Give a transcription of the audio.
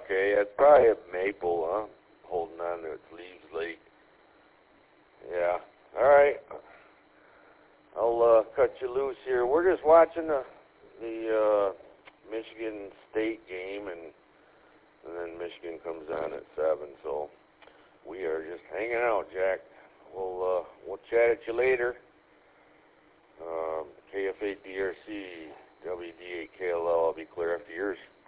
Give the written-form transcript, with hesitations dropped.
okay. It's probably a maple, huh? Holding on to its leaves late. Yeah. All right. I'll cut you loose here. We're just watching the Michigan State game, and then Michigan comes on at 7. So we are just hanging out, Jack. We'll chat at you later. KF8DRC, WD8KLL. I'll be clear after yours.